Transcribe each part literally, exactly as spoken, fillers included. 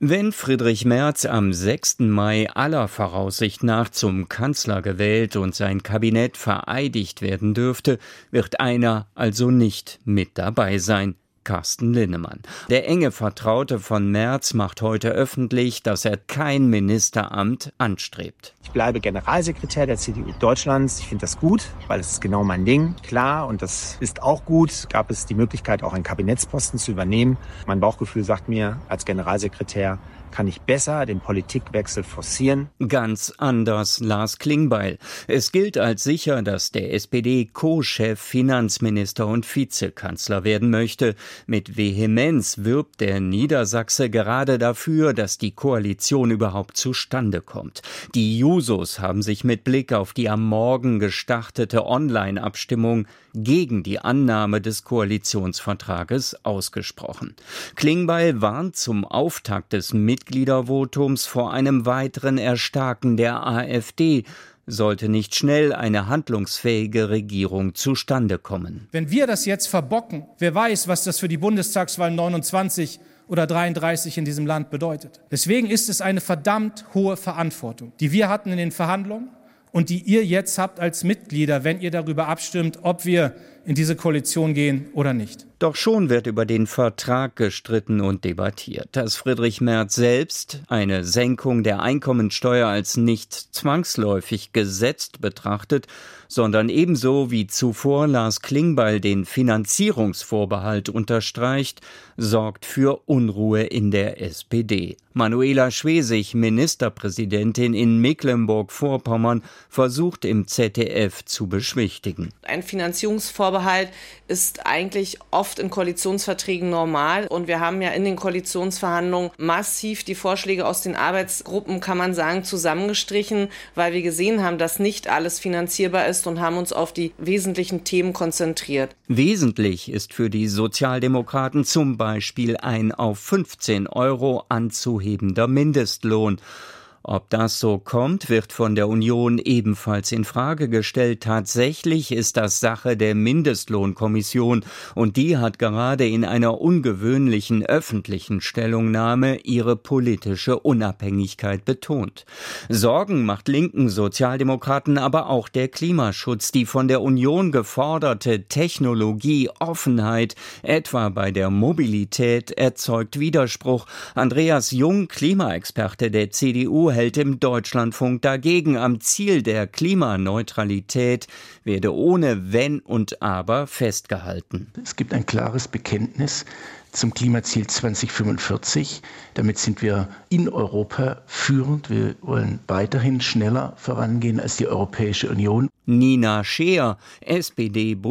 Wenn Friedrich Merz am sechsten Mai aller Voraussicht nach zum Kanzler gewählt und sein Kabinett vereidigt werden dürfte, wird einer also nicht mit dabei sein. Carsten Linnemann. Der enge Vertraute von Merz macht heute öffentlich, dass er kein Ministeramt anstrebt. Ich bleibe Generalsekretär der C D U Deutschlands. Ich finde das gut, weil es ist genau mein Ding. Klar, und das ist auch gut, gab es die Möglichkeit, auch einen Kabinettsposten zu übernehmen. Mein Bauchgefühl sagt mir, als Generalsekretär kann ich besser den Politikwechsel forcieren. Ganz anders Lars Klingbeil. Es gilt als sicher, dass der S P D-Co-Chef Finanzminister und Vizekanzler werden möchte. Mit Vehemenz wirbt der Niedersachse gerade dafür, dass die Koalition überhaupt zustande kommt. Die Jusos haben sich mit Blick auf die am Morgen gestartete Online-Abstimmung gegen die Annahme des Koalitionsvertrages ausgesprochen. Klingbeil warnt zum Auftakt des Mitgliedervotums vor einem weiteren Erstarken der AfD, sollte nicht schnell eine handlungsfähige Regierung zustande kommen. Wenn wir das jetzt verbocken, wer weiß, was das für die Bundestagswahl neunundzwanzig oder dreiunddreißig in diesem Land bedeutet. Deswegen ist es eine verdammt hohe Verantwortung, die wir hatten in den Verhandlungen und die ihr jetzt habt als Mitglieder, wenn ihr darüber abstimmt, ob wir in diese Koalition gehen oder nicht. Doch schon wird über den Vertrag gestritten und debattiert. Dass Friedrich Merz selbst eine Senkung der Einkommensteuer als nicht zwangsläufig gesetzt betrachtet, sondern ebenso wie zuvor Lars Klingbeil den Finanzierungsvorbehalt unterstreicht, sorgt für Unruhe in der S P D. Manuela Schwesig, Ministerpräsidentin in Mecklenburg-Vorpommern, versucht im Z D F zu beschwichtigen. Ein Finanzierungsvorbehalt ist eigentlich oft in Koalitionsverträgen normal. Und wir haben ja in den Koalitionsverhandlungen massiv die Vorschläge aus den Arbeitsgruppen, kann man sagen, zusammengestrichen, weil wir gesehen haben, dass nicht alles finanzierbar ist und haben uns auf die wesentlichen Themen konzentriert. Wesentlich ist für die Sozialdemokraten zum Beispiel ein auf fünfzehn Euro anzuhebender Mindestlohn. Ob das so kommt, wird von der Union ebenfalls in Frage gestellt. Tatsächlich ist das Sache der Mindestlohnkommission und die hat gerade in einer ungewöhnlichen öffentlichen Stellungnahme ihre politische Unabhängigkeit betont. Sorgen macht linken Sozialdemokraten aber auch der Klimaschutz, die von der Union geforderte Technologieoffenheit, etwa bei der Mobilität, erzeugt Widerspruch. Andreas Jung, Klimaexperte der C D U, hält im Deutschlandfunk dagegen. Am Ziel der Klimaneutralität werde ohne Wenn und Aber festgehalten. Es gibt ein klares Bekenntnis zum Klimaziel zweitausendfünfundvierzig. Damit sind wir in Europa führend. Wir wollen weiterhin schneller vorangehen als die Europäische Union. Nina Scheer, S P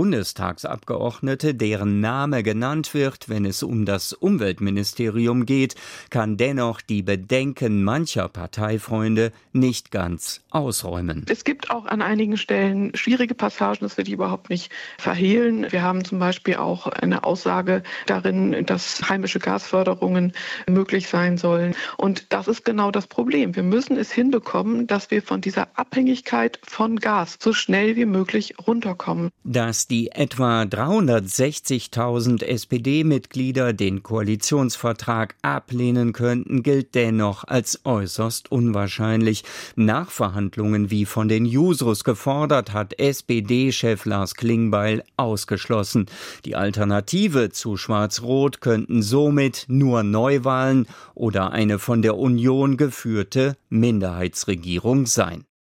D-Bundestagsabgeordnete, deren Name genannt wird, wenn es um das Umweltministerium geht, kann dennoch die Bedenken mancher Parteifreunde nicht ganz ausräumen. Es gibt auch an einigen Stellen schwierige Passagen, das will ich überhaupt nicht verhehlen. Wir haben zum Beispiel auch eine Aussage darin, dass heimische Gasförderungen möglich sein sollen. Und das ist genau das Problem. Wir müssen es hinbekommen, dass wir von dieser Abhängigkeit von Gas so schnell wie möglich runterkommen. Dass die etwa dreihundertsechzigtausend S P D-Mitglieder den Koalitionsvertrag ablehnen könnten, gilt dennoch als äußerst unwahrscheinlich. Nachverhandlungen wie von den Jusos gefordert, hat S P D-Chef Lars Klingbeil ausgeschlossen. Die Alternative zu Schwarz-Rot könnten somit nur Neuwahlen oder eine von der Union geführte Minderheitsregierung sein.